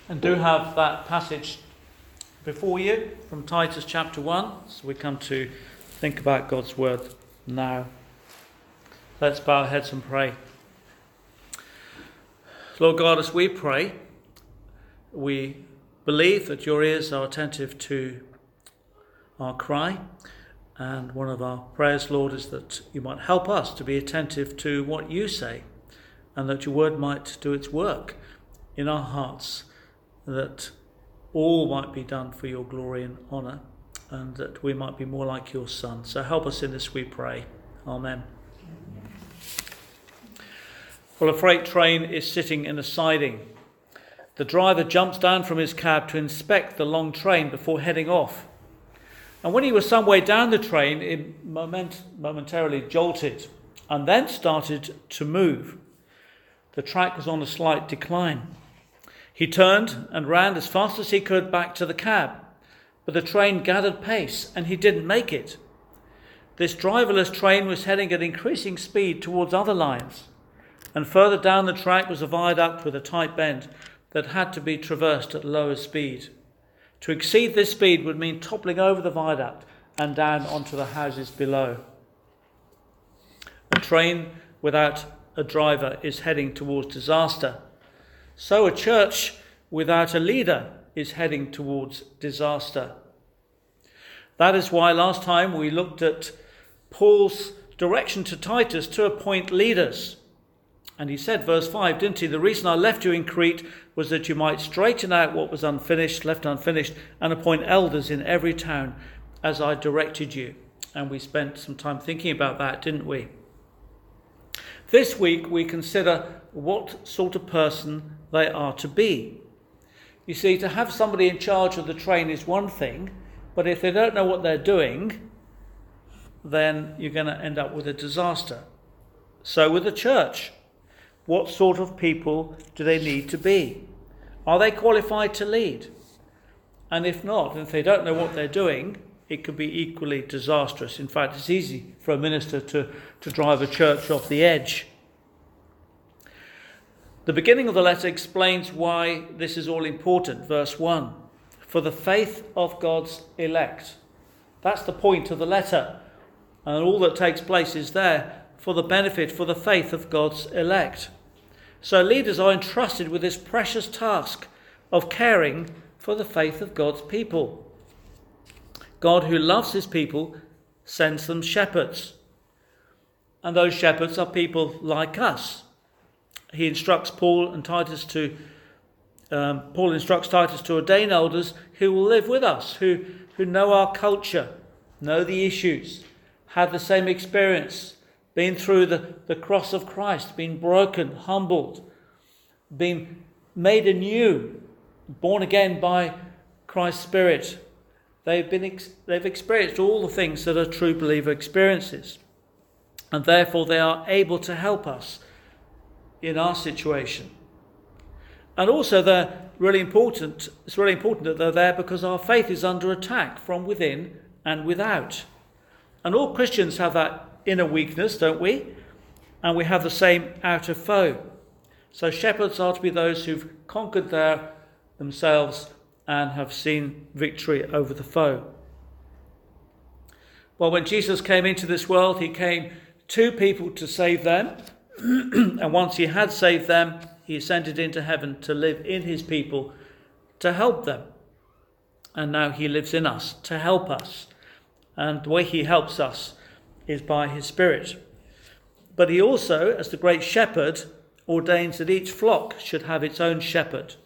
And do have that passage before you from Titus chapter 1. So we come to think about God's word now. Let's bow our heads and pray. Lord God, as we pray, we believe that your ears are attentive to our cry. And one of our prayers, Lord, is that you might help us to be attentive to what you say, and that your word might do its work in our hearts, that all might be done for your glory and honour, and that we might be more like your Son. So help us in this, we pray. Amen. Well, a freight train is sitting in a siding. The driver jumps down from his cab to inspect the long train before heading off. And when he was some way down the train, it momentarily jolted and then started to move. The track was on a slight decline. He turned and ran as fast as he could back to the cab, but the train gathered pace and he didn't make it. This driverless train was heading at increasing speed towards other lines, and further down the track was a viaduct with a tight bend that had to be traversed at lower speed. To exceed this speed would mean toppling over the viaduct and down onto the houses below. A train without a driver is heading towards disaster. So a church without a leader is heading towards disaster. That is why last time we looked at Paul's direction to Titus to appoint leaders. And he said, verse 5, didn't he? The reason I left you in Crete was that you might straighten out what was left unfinished, and appoint elders in every town as I directed you. And we spent some time thinking about that, didn't we? This week we consider what sort of person they are to be. You see, to have somebody in charge of the train is one thing, but if they don't know what they're doing, then you're going to end up with a disaster. So with the church, what sort of people do they need to be? Are they qualified to lead? And if not, if they don't know what they're doing, it could be equally disastrous. In fact, it's easy for a minister to drive a church off the edge. The beginning of the letter explains why this is all important. Verse 1, for the faith of God's elect. That's the point of the letter. And all that takes place is there for the benefit, for the faith of God's elect. So leaders are entrusted with this precious task of caring for the faith of God's people. God, who loves his people, sends them shepherds. And those shepherds are people like us. He instructs Paul instructs Titus to ordain elders who will live with us, who know our culture, know the issues, have the same experience, been through the cross of Christ, been broken, humbled, been made anew, born again by Christ's Spirit. They've experienced all the things that a true believer experiences, and therefore they are able to help us in our situation. And also they're really important. It's really important that they're there because our faith is under attack from within and without. And all Christians have that inner weakness, don't we? And we have the same outer foe. So shepherds are to be those who've conquered themselves and have seen victory over the foe. Well, when Jesus came into this world, he came to people to save them. And once he had saved them, he ascended into heaven to live in his people, to help them. And now he lives in us to help us. And the way he helps us is by his Spirit. But he also, as the great shepherd, ordains that each flock should have its own shepherd.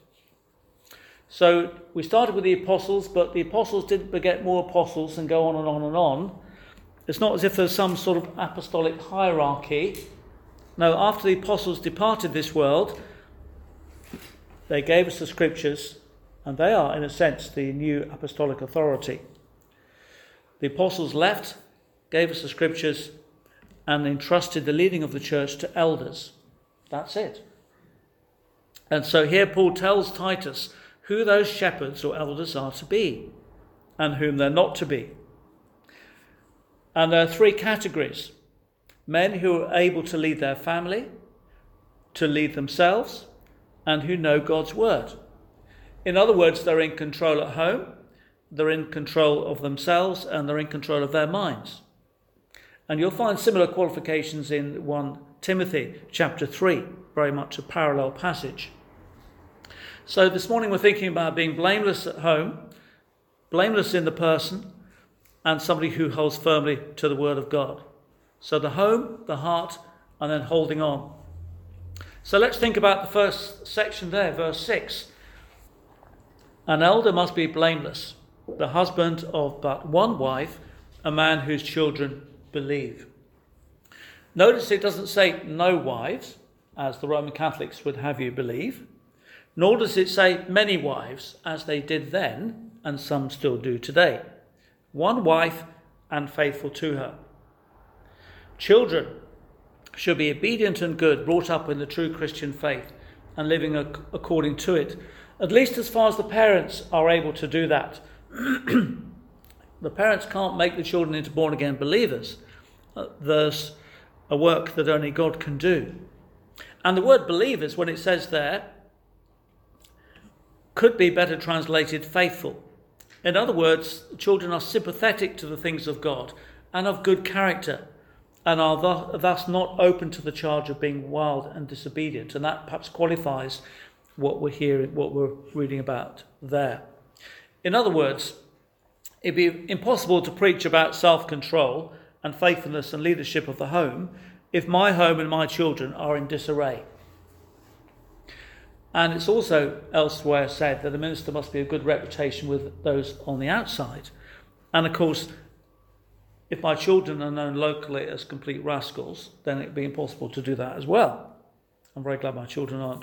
So we started with the apostles, but the apostles didn't beget more apostles and go on and on and on. It's not as if there's some sort of apostolic hierarchy. No, after the apostles departed this world, they gave us the scriptures, and they are, in a sense, the new apostolic authority. The apostles left, gave us the scriptures, and entrusted the leading of the church to elders. That's it. And so here Paul tells Titus who those shepherds or elders are to be and whom they're not to be. And there are three categories: men who are able to lead their family, to lead themselves, and who know God's word. In other words, they're in control at home, they're in control of themselves, and they're in control of their minds. And you'll find similar qualifications in 1 Timothy chapter 3, very much a parallel passage. So this morning we're thinking about being blameless at home, blameless in the person, and somebody who holds firmly to the word of God. So the home, the heart, and then holding on. So let's think about the first section there, verse 6. An elder must be blameless, the husband of but one wife, a man whose children believe. Notice it doesn't say no wives, as the Roman Catholics would have you believe, nor does it say many wives, as they did then, and some still do today. One wife and faithful to her. Children should be obedient and good, brought up in the true Christian faith and living according to it, at least as far as the parents are able to do that. The parents can't make the children into born-again believers. There's a work that only God can do. And the word believers, when it says there, could be better translated faithful. In other words, children are sympathetic to the things of God and of good character, and are thus not open to the charge of being wild and disobedient. And that perhaps qualifies what we're reading about there. In other words, it'd be impossible to preach about self-control and faithfulness and leadership of the home if my home and my children are in disarray. And it's also elsewhere said that a minister must be of good reputation with those on the outside. And of course, if my children are known locally as complete rascals, then it'd be impossible to do that as well. I'm very glad my children aren't.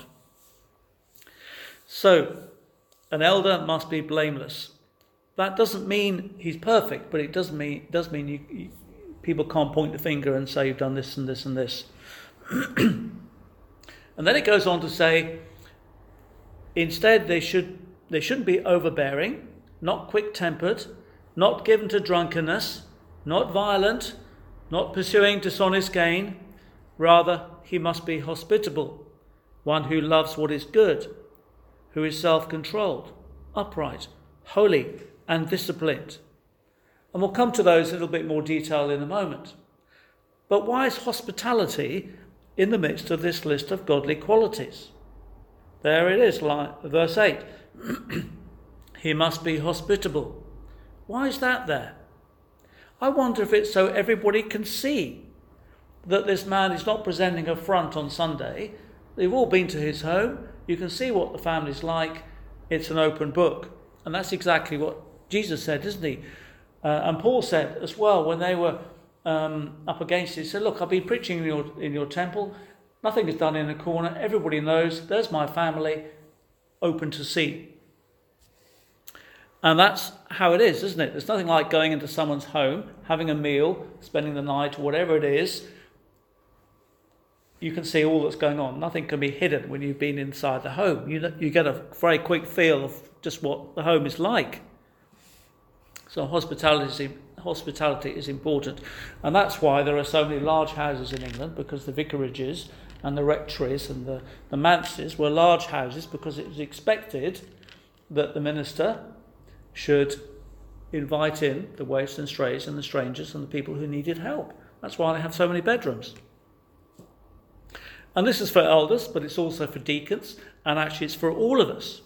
So, an elder must be blameless. That doesn't mean he's perfect, but it does mean people can't point the finger and say you've done this and this and this. And then it goes on to say, instead they shouldn't be overbearing, not quick-tempered, not given to drunkenness, not violent, not pursuing dishonest gain. Rather, he must be hospitable, one who loves what is good, who is self-controlled, upright, holy, and disciplined. And we'll come to those in a little bit more detail in a moment. But why is hospitality in the midst of this list of godly qualities? There it is, verse 8. He must be hospitable. Why is that there? I wonder if it's so everybody can see that this man is not presenting a front on Sunday. They've all been to his home. You can see what the family's like. It's an open book. And that's exactly what Jesus said, isn't he? And Paul said as well, when they were up against it, he said, look, I've been preaching in your temple. Nothing is done in a corner. Everybody knows. There's my family, open to see. And that's how it is, isn't it? There's nothing like going into someone's home, having a meal, spending the night, or whatever it is. You can see all that's going on. Nothing can be hidden when you've been inside the home. You get a very quick feel of just what the home is like. So hospitality is important. And that's why there are so many large houses in England, because the vicarages and the rectories and the manses were large houses, because it was expected that the minister should invite in the waifs and strays and the strangers and the people who needed help. That's why they have so many bedrooms. And this is for elders, but it's also for deacons, and actually it's for all of us.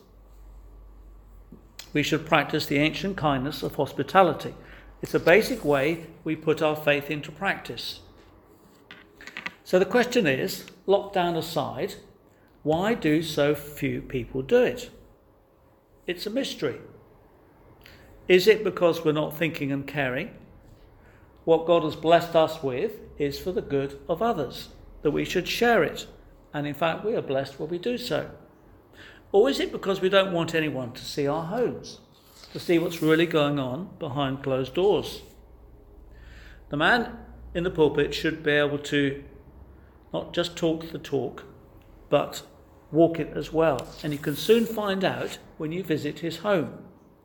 We should practice the ancient kindness of hospitality. It's a basic way we put our faith into practice. So the question is, lockdown aside, why do so few people do it? It's a mystery. Is it because we're not thinking and caring? What God has blessed us with is for the good of others, that we should share it. And in fact, we are blessed when we do so. Or is it because we don't want anyone to see our homes, to see what's really going on behind closed doors? The man in the pulpit should be able to not just talk the talk, but walk it as well. And you can soon find out when you visit his home.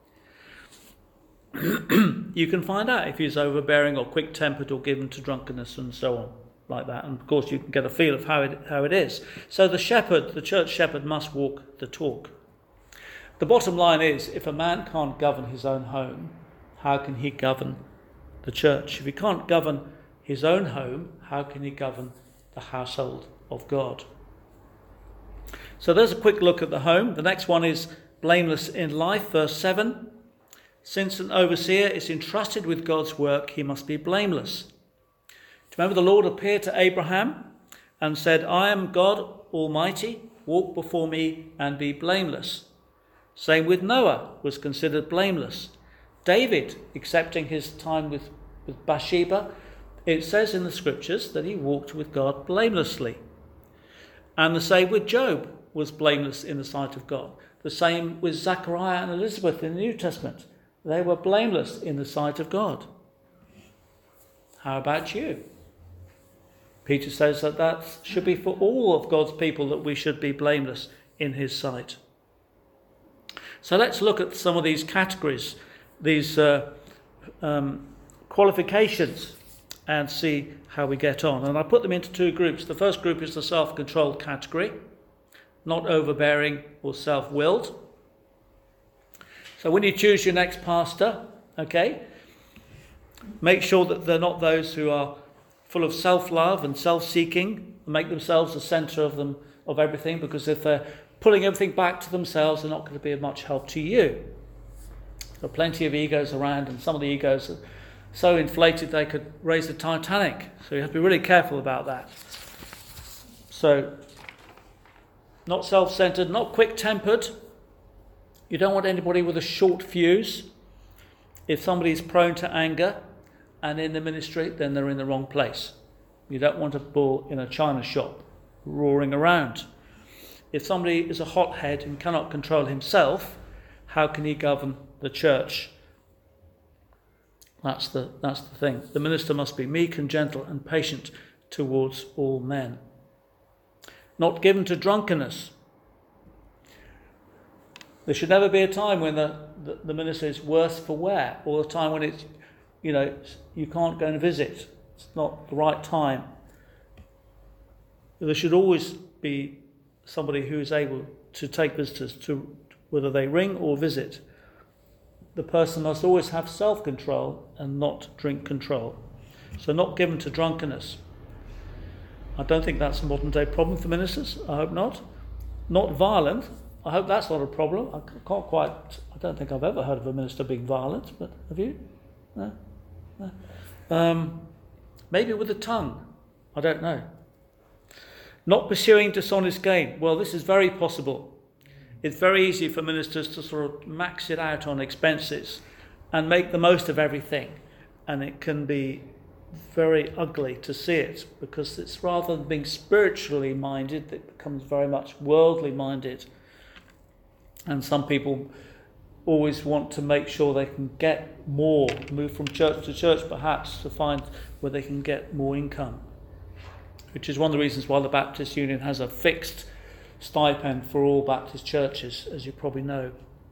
You can find out if he's overbearing or quick-tempered or given to drunkenness and so on, like that. And of course you can get a feel of how it is. So the church shepherd must walk the talk. The bottom line is, if a man can't govern his own home, how can he govern the church? If he can't govern his own home, how can he govern the household of God? So there's a quick look at the home. The next one is blameless in life, verse 7. Since an overseer is entrusted with God's work, he must be blameless. Do you remember the Lord appeared to Abraham and said, I am God Almighty, walk before me and be blameless. Same with Noah, was considered blameless. David, accepting his time with Bathsheba, it says in the scriptures that he walked with God blamelessly. And the same with Job, was blameless in the sight of God. The same with Zechariah and Elizabeth in the New Testament. They were blameless in the sight of God. How about you? Peter says that should be for all of God's people, that we should be blameless in his sight. So let's look at some of these categories, these qualifications, and see how we get on. And I put them into two groups. The first group is the self-controlled category, not overbearing or self-willed. So when you choose your next pastor, okay, make sure that they're not those who are full of self-love and self-seeking, and make themselves the centre of everything, because if they're pulling everything back to themselves, they're not going to be of much help to you. There are plenty of egos around, and some of the egos are so inflated they could raise the Titanic. So you have to be really careful about that. So, not self-centred, not quick-tempered. You don't want anybody with a short fuse. If somebody is prone to anger and in the ministry, then they're in the wrong place. You don't want a bull in a china shop roaring around. If somebody is a hothead and cannot control himself, how can he govern the church? That's the thing. The minister must be meek and gentle and patient towards all men. Not given to drunkenness. There should never be a time when the minister is worse for wear, or a time when it's, you can't go and visit. It's not the right time. There should always be somebody who is able to take visitors, to whether they ring or visit. The person must always have self-control and not drink control. So not given to drunkenness. I don't think that's a modern day problem for ministers. I hope not. Not violent. I hope that's not a problem. I don't think I've ever heard of a minister being violent, but have you? No. Maybe with the tongue. I don't know. Not pursuing dishonest gain. Well, this is very possible. It's very easy for ministers to sort of max it out on expenses and make the most of everything. And it can be very ugly to see it, because it's rather than being spiritually minded, it becomes very much worldly minded. And some people always want to make sure they can get more, move from church to church perhaps, to find where they can get more income. Which is one of the reasons why the Baptist Union has a fixed stipend for all Baptist churches, as you probably know.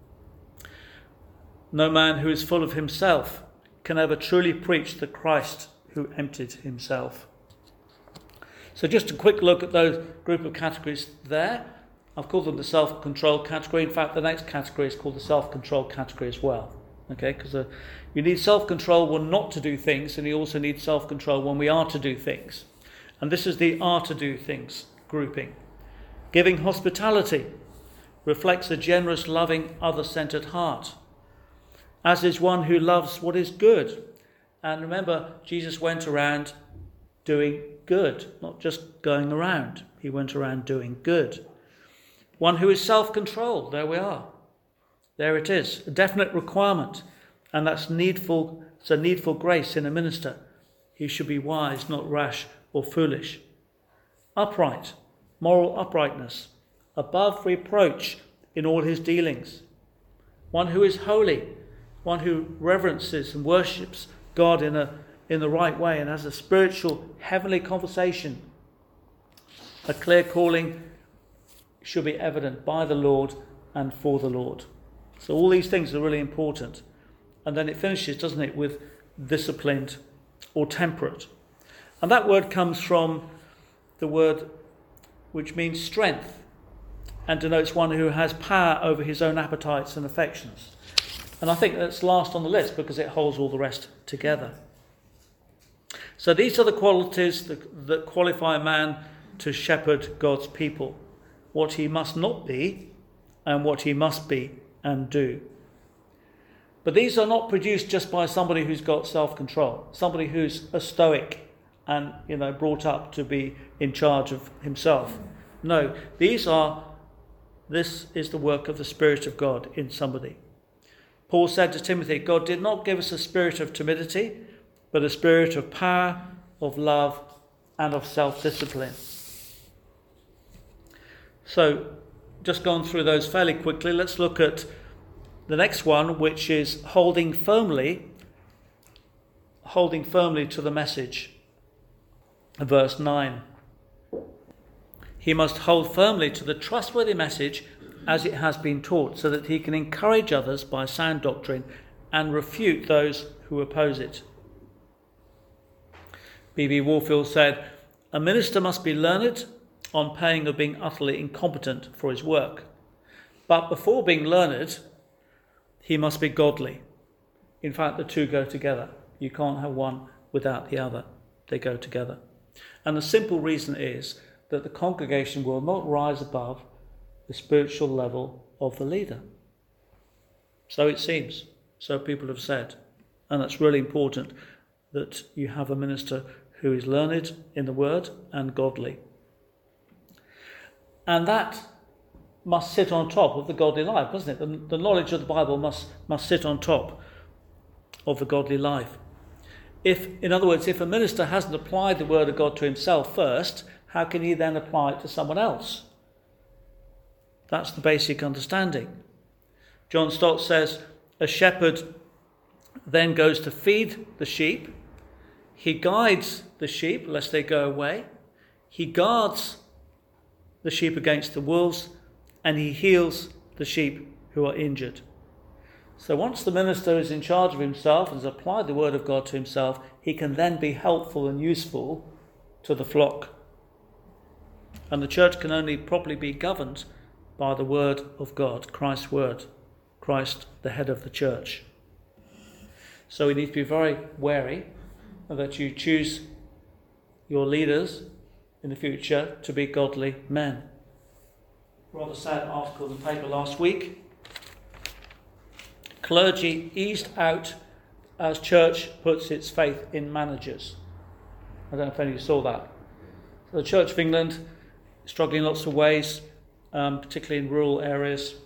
No man who is full of himself can ever truly preach the Christ who emptied himself. So just a quick look at those group of categories there. I've called them the self-control category. In fact, the next category is called the self-control category as well. Okay, because you need self-control when not to do things, and you also need self-control when we are to do things. And this is the are to do things grouping. Giving hospitality reflects a generous, loving, other-centered heart, as is one who loves what is good. And remember, Jesus went around doing good, not just going around. He went around doing good. One who is self-controlled, there we are. There it is, a definite requirement, and that's needful. It's a needful grace in a minister. He should be wise, not rash or foolish. Upright, moral uprightness, above reproach in all his dealings. One who is holy, one who reverences and worships God in the right way and has a spiritual, heavenly conversation. A clear calling should be evident by the Lord and for the Lord. So all these things are really important. And then it finishes, doesn't it, with disciplined or temperate. And that word comes from the word which means strength. and denotes one who has power over his own appetites and affections. And I think that's last on the list because it holds all the rest together. So these are the qualities that qualify a man to shepherd God's people. What he must not be and what he must be and do. But these are not produced just by somebody who's got self-control, somebody who's a stoic and, brought up to be in charge of himself. No, this is the work of the Spirit of God in somebody. Paul said to Timothy, God did not give us a spirit of timidity, but a spirit of power, of love, and of self-discipline. So, just gone through those fairly quickly, let's look at the next one, which is holding firmly to the message. Verse 9. He must hold firmly to the trustworthy message as it has been taught, so that he can encourage others by sound doctrine and refute those who oppose it. B.B. Warfield said, a minister must be learned on pain of being utterly incompetent for his work. But before being learned, he must be godly. In fact, the two go together. You can't have one without the other. They go together. And the simple reason is that the congregation will not rise above the spiritual level of the leader. So it seems. So people have said. And that's really important, that you have a minister who is learned in the word and godly. And that must sit on top of the godly life, doesn't it? The knowledge of the Bible must sit on top of the godly life. In other words, if a minister hasn't applied the word of God to himself first, how can he then apply it to someone else? That's the basic understanding. John Stott says, a shepherd then goes to feed the sheep. He guides the sheep lest they go away. He guards the sheep against the wolves, and he heals the sheep who are injured. So once the minister is in charge of himself and has applied the word of God to himself, he can then be helpful and useful to the flock. And the church can only properly be governed by the word of God, Christ's word, Christ the head of the church. So we need to be very wary that you choose your leaders in the future to be godly men. Rather sad article in the paper last week. Clergy eased out as church puts its faith in managers. I don't know if any of you saw that. So the Church of England is struggling in lots of ways, particularly in rural areas,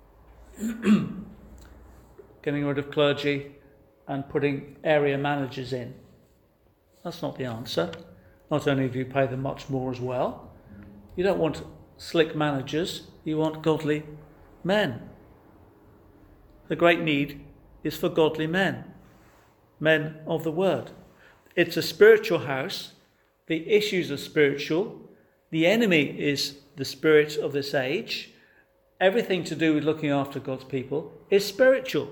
getting rid of clergy and putting area managers in. That's not the answer. Not only do you pay them much more as well, you don't want slick managers, you want godly men. The great need is for godly men of the word. It's a spiritual house. The issues are spiritual. The enemy is the spirit of this age. Everything to do with looking after God's people is spiritual.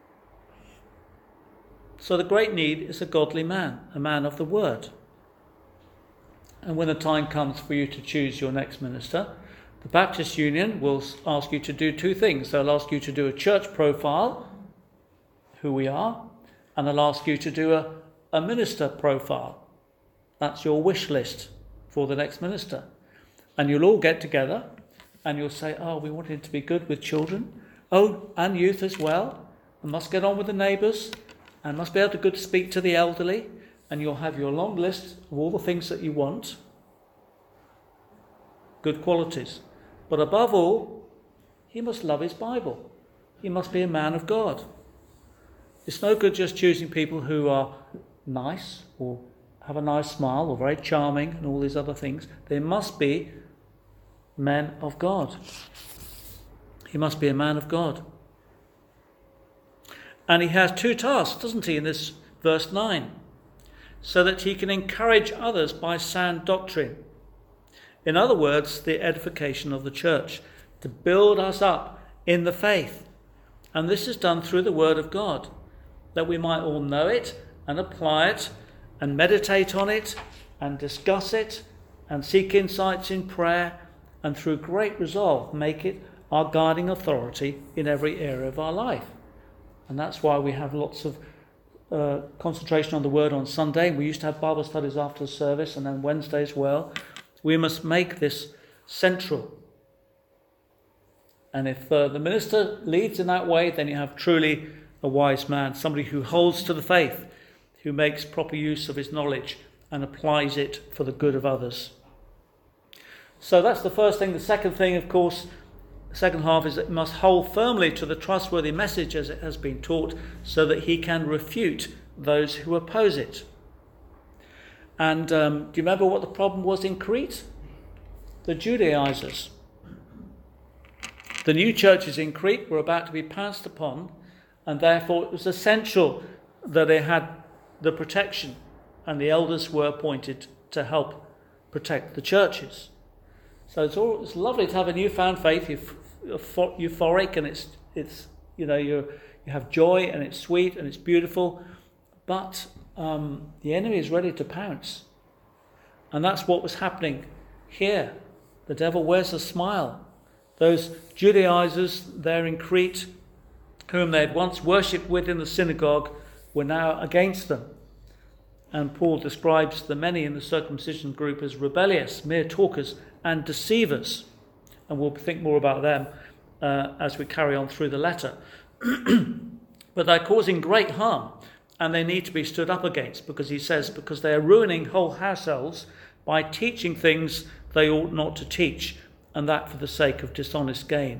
So the great need is a godly man, a man of the word. And when the time comes for you to choose your next minister, the Baptist Union will ask you to do two things. They'll ask you to do a church profile, who we are, and they'll ask you to do a minister profile. That's your wish list for the next minister. And you'll all get together and you'll say, we want him to be good with children. And youth as well. And must get on with the neighbours. And must be able to speak to the elderly. And you'll have your long list of all the things that you want. Good qualities. But above all, he must love his Bible. He must be a man of God. It's no good just choosing people who are nice or have a nice smile or very charming and all these other things. They must be men of God. He must be a man of God. And he has two tasks, doesn't he, in this verse 9? So that he can encourage others by sound doctrine. In other words, the edification of the church, to build us up in the faith. And this is done through the word of God, that we might all know it and apply it and meditate on it and discuss it and seek insights in prayer and through great resolve make it our guiding authority in every area of our life. And that's why we have lots of concentration on the word on Sunday. We used to have Bible studies after the service, and then Wednesday as well. We must make this central. And if the minister leads in that way, then you have truly a wise man, somebody who holds to the faith, who makes proper use of his knowledge and applies it for the good of others. So that's the first thing. The second thing, of course, the second half is that it must hold firmly to the trustworthy message as it has been taught, so that he can refute those who oppose it. And do you remember what the problem was in Crete? The Judaizers. The new churches in Crete were about to be pounced upon, and therefore it was essential that they had the protection, and the elders were appointed to help protect the churches. So it's lovely to have a newfound faith. You're euphoric, and it's you have joy, and it's sweet and it's beautiful, but the enemy is ready to pounce, and that's what was happening here. The devil wears a smile. Those Judaizers there in Crete, whom they had once worshipped with in the synagogue, were now against them. And Paul describes the many in the circumcision group as rebellious, mere talkers, and deceivers. And we'll think more about them as we carry on through the letter. But they're causing great harm, and they need to be stood up against, because he says, because they are ruining whole households by teaching things they ought not to teach, and that for the sake of dishonest gain.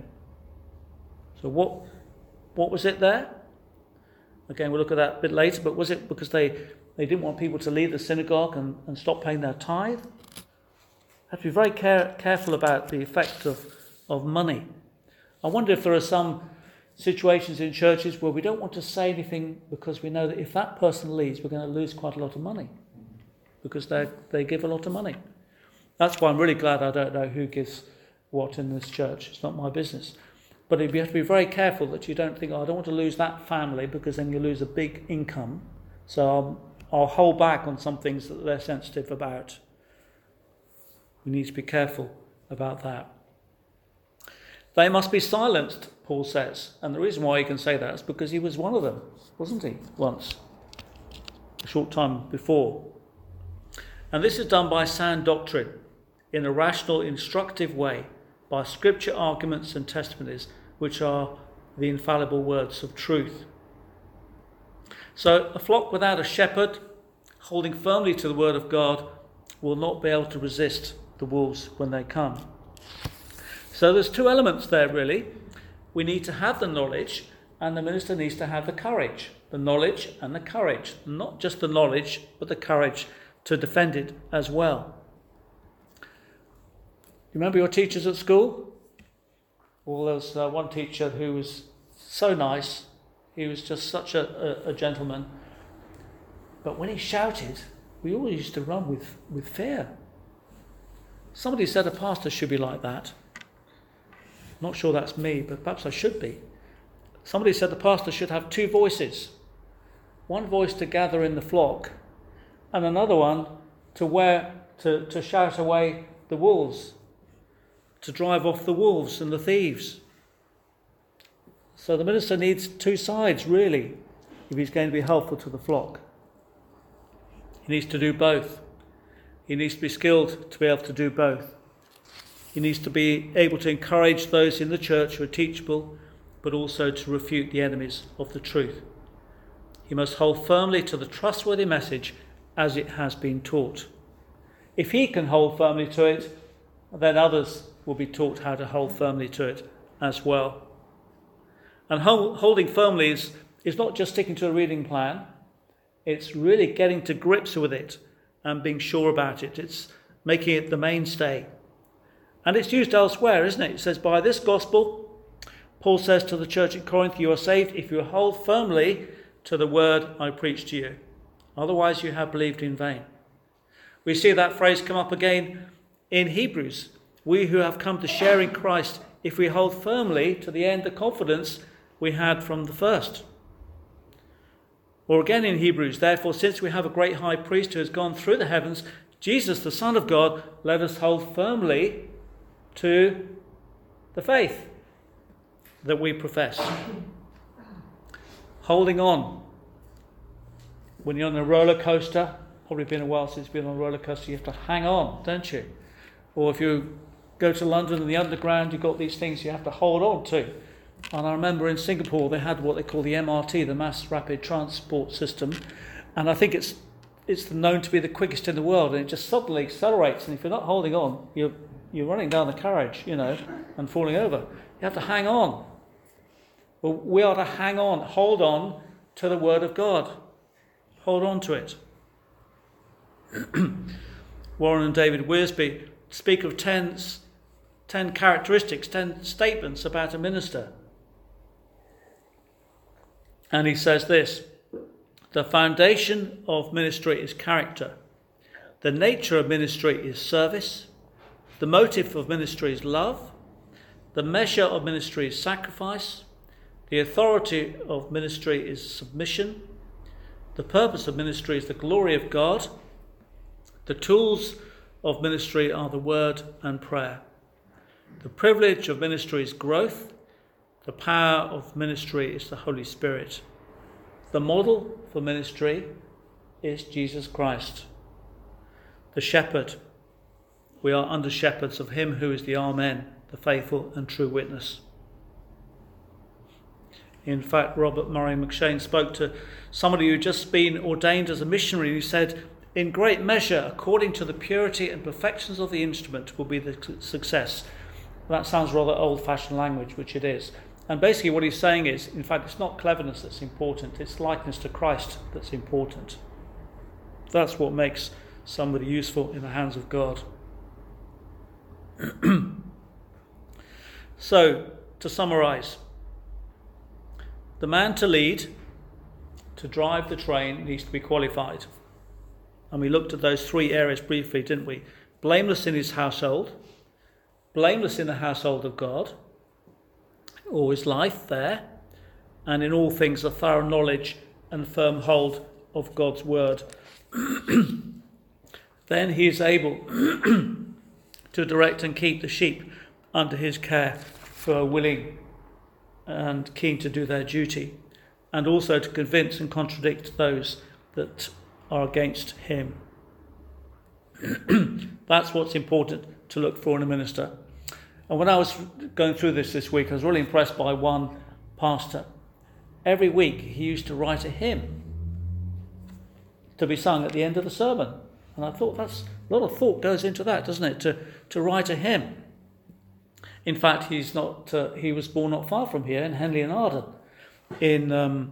So what was it there? Again, we'll look at that a bit later, but was it because they didn't want people to leave the synagogue and stop paying their tithe? Have to be very careful about the effect of money. I wonder if there are some situations in churches where we don't want to say anything because we know that if that person leaves, we're going to lose quite a lot of money, because they give a lot of money. That's why I'm really glad I don't know who gives what in this church. It's not my business. But you have to be very careful that you don't think, I don't want to lose that family, because then you lose a big income. So I'll hold back on some things that they're sensitive about. We need to be careful about that. They must be silenced, Paul says. And the reason why he can say that is because he was one of them, wasn't he, once, a short time before. And this is done by sound doctrine, in a rational, instructive way, by scripture arguments and testimonies, which are the infallible words of truth. So a flock without a shepherd, holding firmly to the word of God, will not be able to resist the wolves when they come. So there's two elements there, really. We need to have the knowledge, and the minister needs to have the courage. The knowledge and the courage. Not just the knowledge, but the courage to defend it as well. You remember your teachers at school? Well, there was one teacher who was so nice. He was just such a gentleman. But when he shouted, we all used to run with fear. Somebody said a pastor should be like that. Not sure that's me, but perhaps I should be. Somebody said the pastor should have two voices. One voice to gather in the flock, and another one to shout away the wolves, to drive off the wolves and the thieves. So the minister needs two sides, really, if he's going to be helpful to the flock. He needs to do both. He needs to be skilled to be able to do both. He needs to be able to encourage those in the church who are teachable, but also to refute the enemies of the truth. He must hold firmly to the trustworthy message as it has been taught. If he can hold firmly to it, then others will be taught how to hold firmly to it as well. And holding firmly is not just sticking to a reading plan. It's really getting to grips with it and being sure about it. It's making it the mainstay. And it's used elsewhere, isn't it? It says, by this gospel, Paul says to the church at Corinth, you are saved if you hold firmly to the word I preach to you. Otherwise you have believed in vain. We see that phrase come up again in Hebrews. We who have come to share in Christ, if we hold firmly to the end the confidence we had from the first. Or again in Hebrews, therefore, since we have a great high priest who has gone through the heavens, Jesus, the Son of God, let us hold firmly to the faith that we profess. Holding on. When you're on a roller coaster, probably been a while since you've been on a roller coaster, you have to hang on, don't you? Or if you go to London and the underground, you've got these things you have to hold on to. And I remember in Singapore they had what they call the MRT, the Mass Rapid Transport System, and I think it's known to be the quickest in the world, and it just suddenly accelerates, and if you're not holding on, you're running down the carriage, and falling over. You have to hang on. Well, we are to hang on, hold on to the Word of God. Hold on to it. Warren and David Wiersbe speak of 10 characteristics, 10 statements about a minister. And he says this: the foundation of ministry is character. The nature of ministry is service. The motive of ministry is love. The measure of ministry is sacrifice. The authority of ministry is submission. The purpose of ministry is the glory of God. The tools of ministry are the word and prayer. The privilege of ministry is growth. The power of ministry is the Holy Spirit. The model for ministry is Jesus Christ. The shepherd. We are under shepherds of him who is the Amen, the faithful and true witness. In fact, Robert Murray McShane spoke to somebody who'd just been ordained as a missionary, who said, in great measure, according to the purity and perfections of the instrument, will be the success. That sounds rather old-fashioned language, which it is. And basically what he's saying is, in fact, it's not cleverness that's important, it's likeness to Christ that's important. That's what makes somebody useful in the hands of God. So, to summarise, the man to lead, to drive the train, needs to be qualified. And we looked at those 3 areas briefly, didn't we? Blameless in his household, blameless in the household of God, or his life there, and in all things a thorough knowledge and firm hold of God's word. Then he is able to direct and keep the sheep under his care, who are willing and keen to do their duty, and also to convince and contradict those that are against him. That's what's important to look for in a minister. And when I was going through this week, I was really impressed by one pastor. Every week he used to write a hymn to be sung at the end of the sermon. And I thought, that's a lot of thought goes into that, doesn't it? To write a hymn. In fact, he was born not far from here in Henley and Arden in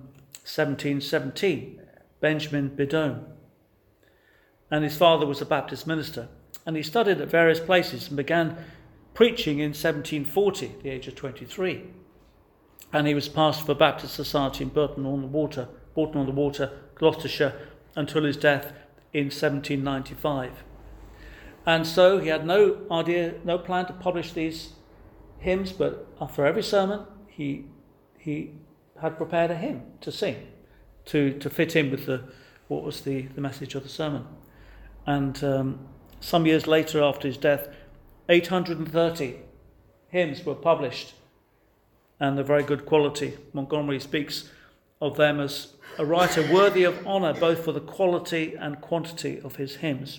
1717, Benjamin Bidone. And his father was a Baptist minister. And he studied at various places and began preaching in 1740, at the age of 23. And he was pastor for Baptist Society in Bourton-on-the-Water, Gloucestershire, until his death in 1795. And so he had no idea, no plan to publish these hymns, but after every sermon he had prepared a hymn to sing to fit in with what was the message of the sermon. And some years later, after his death, 830 hymns were published, and they're very good quality. Montgomery speaks of them as a writer worthy of honour both for the quality and quantity of his hymns.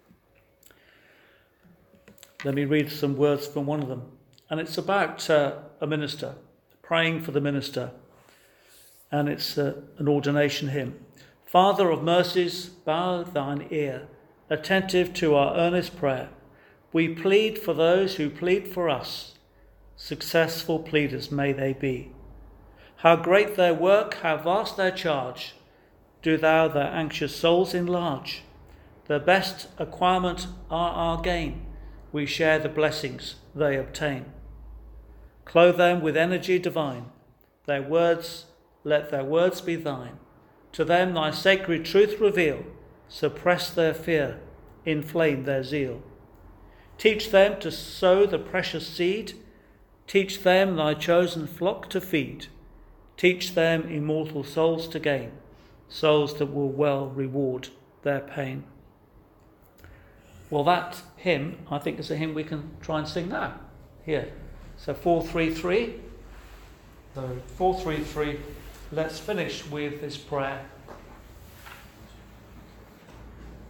Let me read some words from one of them. And it's about a minister, praying for the minister. And it's an ordination hymn. Father of mercies, bow thine ear, attentive to our earnest prayer. We plead for those who plead for us. Successful pleaders may they be. How great their work, how vast their charge. Do thou their anxious souls enlarge. Their best acquirement are our gain. We share the blessings they obtain. Clothe them with energy divine. Let their words be thine. To them thy sacred truth reveal. Suppress their fear, inflame their zeal. Teach them to sow the precious seed. Teach them thy chosen flock to feed. Teach them immortal souls to gain, souls that will well reward their pain. Well, that hymn, I think, is a hymn we can try and sing now. here. So 433. So 433. Let's finish with this prayer.